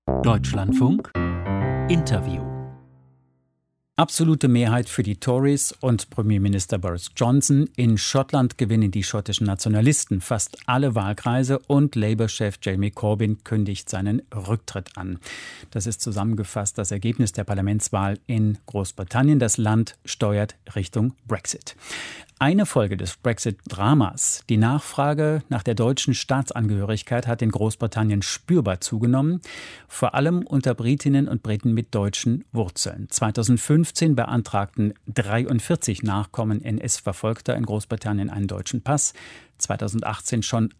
Deutschlandfunk Interview. Absolute Mehrheit für die Tories und Premierminister Boris Johnson. In Schottland gewinnen die schottischen Nationalisten fast alle Wahlkreise und Labour-Chef Jeremy Corbyn kündigt seinen Rücktritt an. Das ist zusammengefasst das Ergebnis der Parlamentswahl in Großbritannien. Das Land steuert Richtung Brexit. Eine Folge des Brexit-Dramas, die Nachfrage nach der deutschen Staatsangehörigkeit, hat in Großbritannien spürbar zugenommen, vor allem unter Britinnen und Briten mit deutschen Wurzeln. 2015 beantragten 43 Nachkommen NS-Verfolgter in Großbritannien einen deutschen Pass, 2018 schon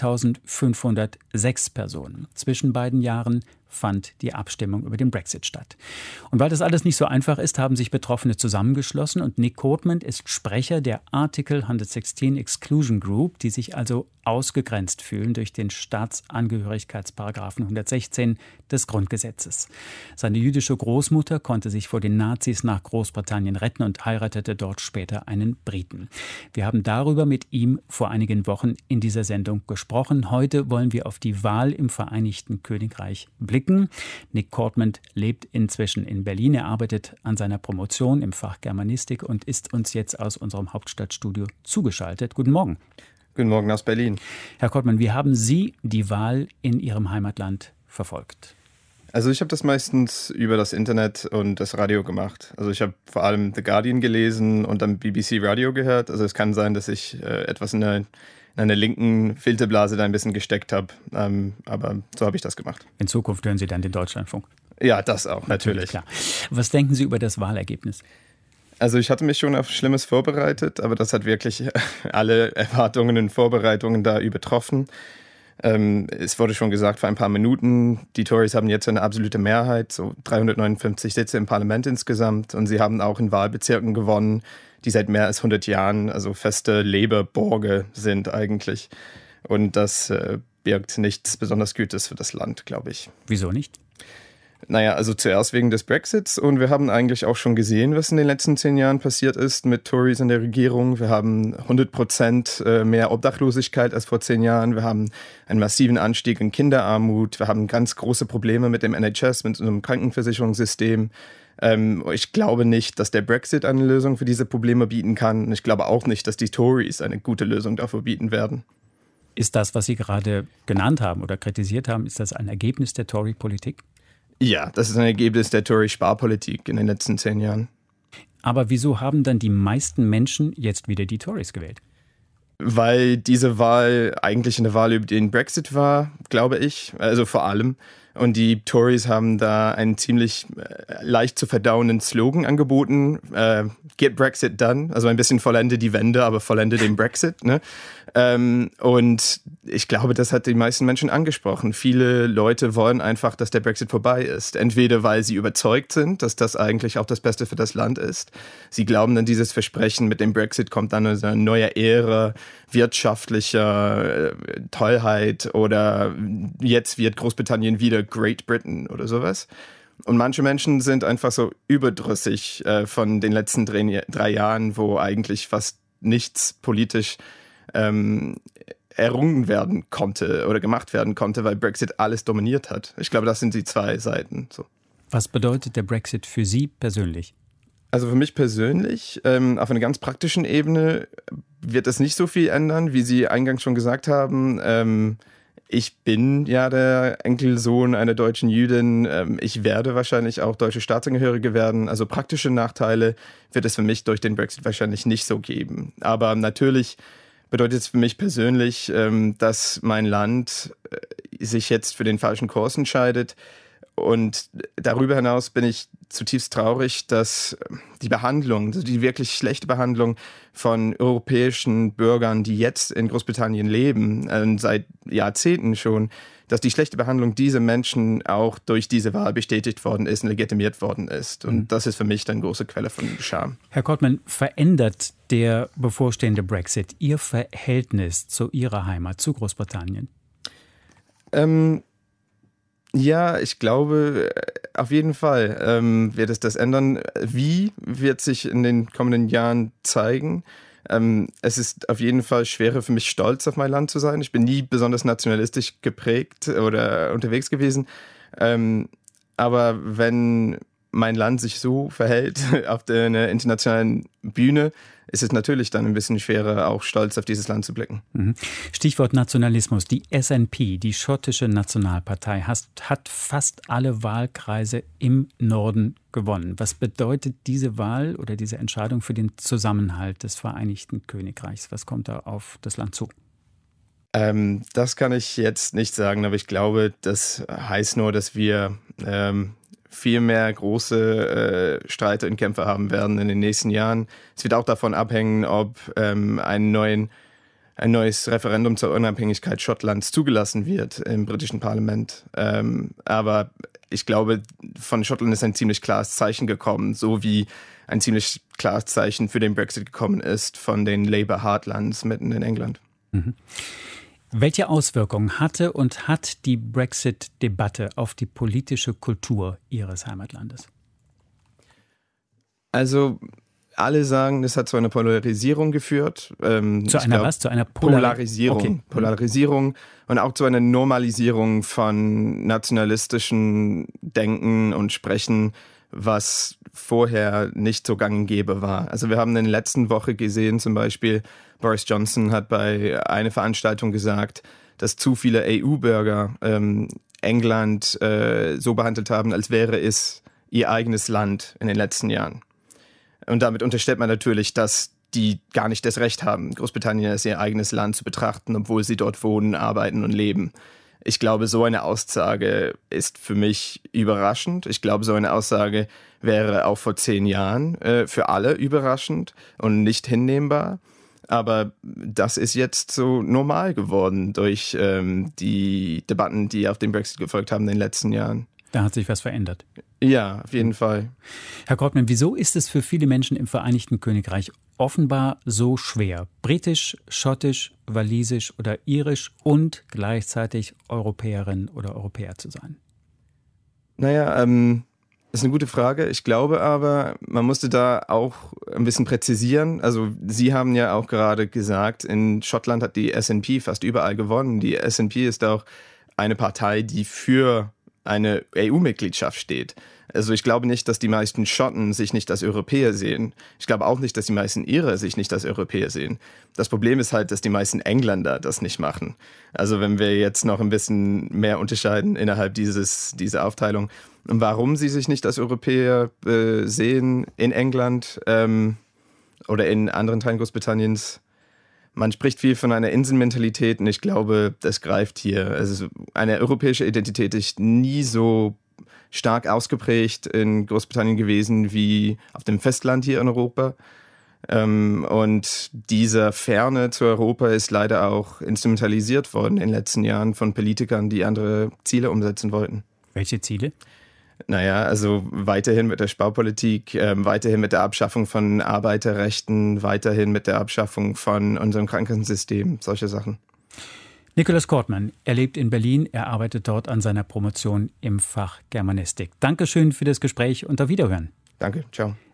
1506 Personen. Zwischen beiden Jahren fand die Abstimmung über den Brexit statt. Und weil das alles nicht so einfach ist, haben sich Betroffene zusammengeschlossen und Nick Courtman ist Sprecher der Article 116 Exclusion Group, die sich also ausgegrenzt fühlen durch den Staatsangehörigkeitsparagraphen 116 des Grundgesetzes. Seine jüdische Großmutter konnte sich vor den Nazis nach Großbritannien retten und heiratete dort später einen Briten. Wir haben darüber mit ihm vor einigen Wochen in dieser Sendung gesprochen. Heute wollen wir auf die Wahl im Vereinigten Königreich blicken. Nick Courtman lebt inzwischen in Berlin. Er arbeitet an seiner Promotion im Fach Germanistik und ist uns jetzt aus unserem Hauptstadtstudio zugeschaltet. Guten Morgen. Guten Morgen aus Berlin. Herr Courtman, wie haben Sie die Wahl in Ihrem Heimatland verfolgt? Also ich habe das meistens über das Internet und das Radio gemacht. Also ich habe vor allem The Guardian gelesen und dann BBC Radio gehört. Also es kann sein, dass ich etwas in einer linken Filterblase da ein bisschen gesteckt habe. Aber so habe ich das gemacht. In Zukunft hören Sie dann den Deutschlandfunk? Ja, das auch, natürlich. Klar. Was denken Sie über das Wahlergebnis? Also ich hatte mich schon auf Schlimmes vorbereitet, aber das hat wirklich alle Erwartungen und Vorbereitungen da übertroffen. Es wurde schon gesagt vor ein paar Minuten, die Tories haben jetzt eine absolute Mehrheit, so 359 Sitze im Parlament insgesamt. Und sie haben auch in Wahlbezirken gewonnen, die seit mehr als 100 Jahren, also feste Labour-Borge sind eigentlich. Und das birgt nichts besonders Gutes für das Land, glaube ich. Wieso nicht? Naja, also zuerst wegen des Brexits und wir haben eigentlich auch schon gesehen, was in den letzten 10 Jahren passiert ist mit Tories in der Regierung. Wir haben 100% mehr Obdachlosigkeit als vor 10 Jahren. Wir haben einen massiven Anstieg in Kinderarmut. Wir haben ganz große Probleme mit dem NHS, mit unserem Krankenversicherungssystem. Ich glaube nicht, dass der Brexit eine Lösung für diese Probleme bieten kann. Und ich glaube auch nicht, dass die Tories eine gute Lösung dafür bieten werden. Ist das, was Sie gerade genannt haben oder kritisiert haben, ist das ein Ergebnis der Tory-Politik? Ja, das ist ein Ergebnis der Tory-Sparpolitik in den letzten 10 Jahren. Aber wieso haben dann die meisten Menschen jetzt wieder die Tories gewählt? Weil diese Wahl eigentlich eine Wahl über den Brexit war, glaube ich, also vor allem. Und die Tories haben da einen ziemlich leicht zu verdauenden Slogan angeboten. Get Brexit done. Also ein bisschen vollende die Wende, aber vollende den Brexit. Ne? Und ich glaube, das hat die meisten Menschen angesprochen. Viele Leute wollen einfach, dass der Brexit vorbei ist. Entweder weil sie überzeugt sind, dass das eigentlich auch das Beste für das Land ist. Sie glauben dann, dieses Versprechen mit dem Brexit kommt dann eine neue Ära wirtschaftlicher Tollheit oder jetzt wird Großbritannien wieder Great Britain oder sowas. Und manche Menschen sind einfach so überdrüssig von den letzten 3 Jahren, wo eigentlich fast nichts politisch errungen werden konnte oder gemacht werden konnte, weil Brexit alles dominiert hat. Ich glaube, das sind die 2 Seiten. So. Was bedeutet der Brexit für Sie persönlich? Also für mich persönlich, auf einer ganz praktischen Ebene, wird es nicht so viel ändern, wie Sie eingangs schon gesagt haben. Ich bin ja der Enkelsohn einer deutschen Jüdin. Ich werde wahrscheinlich auch deutsche Staatsangehörige werden. Also praktische Nachteile wird es für mich durch den Brexit wahrscheinlich nicht so geben. Aber natürlich bedeutet es für mich persönlich, dass mein Land sich jetzt für den falschen Kurs entscheidet. Und darüber hinaus bin ich zutiefst traurig, dass die Behandlung, also die wirklich schlechte Behandlung von europäischen Bürgern, die jetzt in Großbritannien leben, seit Jahrzehnten schon, dass die schlechte Behandlung dieser Menschen auch durch diese Wahl bestätigt worden ist und legitimiert worden ist. Und das ist für mich dann große Quelle von Scham. Herr Courtman, verändert der bevorstehende Brexit Ihr Verhältnis zu Ihrer Heimat, zu Großbritannien? Ja, ich glaube, auf jeden Fall wird es das ändern. Wie, wird sich in den kommenden Jahren zeigen. Es ist auf jeden Fall schwerer für mich, stolz auf mein Land zu sein. Ich bin nie besonders nationalistisch geprägt oder unterwegs gewesen. Aber wenn mein Land sich so verhält auf der internationalen Bühne, ist es natürlich dann ein bisschen schwerer, auch stolz auf dieses Land zu blicken. Stichwort Nationalismus. Die SNP, die schottische Nationalpartei, hat fast alle Wahlkreise im Norden gewonnen. Was bedeutet diese Wahl oder diese Entscheidung für den Zusammenhalt des Vereinigten Königreichs? Was kommt da auf das Land zu? Das kann ich jetzt nicht sagen, aber ich glaube, das heißt nur, dass wir viel mehr große Streite und Kämpfe haben werden in den nächsten Jahren. Es wird auch davon abhängen, ob ein neues Referendum zur Unabhängigkeit Schottlands zugelassen wird im britischen Parlament. Aber ich glaube, von Schottland ist ein ziemlich klares Zeichen gekommen, so wie ein ziemlich klares Zeichen für den Brexit gekommen ist von den Labour Heartlands mitten in England. Mhm. Welche Auswirkungen hatte und hat die Brexit-Debatte auf die politische Kultur Ihres Heimatlandes? Also alle sagen, es hat zu einer Polarisierung geführt. Zu einer was? Zu einer Polarisierung. Okay. Polarisierung und auch zu einer Normalisierung von nationalistischen Denken und Sprechen, was vorher nicht so gang und gäbe war. Also wir haben in der letzten Woche gesehen, zum Beispiel Boris Johnson hat bei einer Veranstaltung gesagt, dass zu viele EU-Bürger England so behandelt haben, als wäre es ihr eigenes Land in den letzten Jahren. Und damit unterstellt man natürlich, dass die gar nicht das Recht haben, Großbritannien als ihr eigenes Land zu betrachten, obwohl sie dort wohnen, arbeiten und leben. Ich glaube, so eine Aussage ist für mich überraschend. Ich glaube, so eine Aussage wäre auch vor 10 Jahren für alle überraschend und nicht hinnehmbar. Aber das ist jetzt so normal geworden durch die Debatten, die auf den Brexit gefolgt haben in den letzten Jahren. Da hat sich was verändert. Ja, auf jeden Fall. Herr Courtman, wieso ist es für viele Menschen im Vereinigten Königreich offenbar so schwer, britisch, schottisch, walisisch oder irisch und gleichzeitig Europäerin oder Europäer zu sein? Naja, das ist eine gute Frage. Ich glaube aber, man musste da auch ein bisschen präzisieren. Also Sie haben ja auch gerade gesagt, in Schottland hat die SNP fast überall gewonnen. Die SNP ist auch eine Partei, die für eine EU-Mitgliedschaft steht. Also ich glaube nicht, dass die meisten Schotten sich nicht als Europäer sehen. Ich glaube auch nicht, dass die meisten Irer sich nicht als Europäer sehen. Das Problem ist halt, dass die meisten Engländer das nicht machen. Also wenn wir jetzt noch ein bisschen mehr unterscheiden innerhalb dieser Aufteilung, warum sie sich nicht als Europäer sehen in England oder in anderen Teilen Großbritanniens. Man spricht viel von einer Inselmentalität und ich glaube, das greift hier. Also eine europäische Identität ist nie so stark ausgeprägt in Großbritannien gewesen wie auf dem Festland hier in Europa. Und diese Ferne zu Europa ist leider auch instrumentalisiert worden in den letzten Jahren von Politikern, die andere Ziele umsetzen wollten. Welche Ziele? Naja, also weiterhin mit der Sparpolitik, weiterhin mit der Abschaffung von Arbeiterrechten, weiterhin mit der Abschaffung von unserem Krankensystem, solche Sachen. Nicholas Courtman, er lebt in Berlin, er arbeitet dort an seiner Promotion im Fach Germanistik. Dankeschön für das Gespräch und auf Wiederhören. Danke, ciao.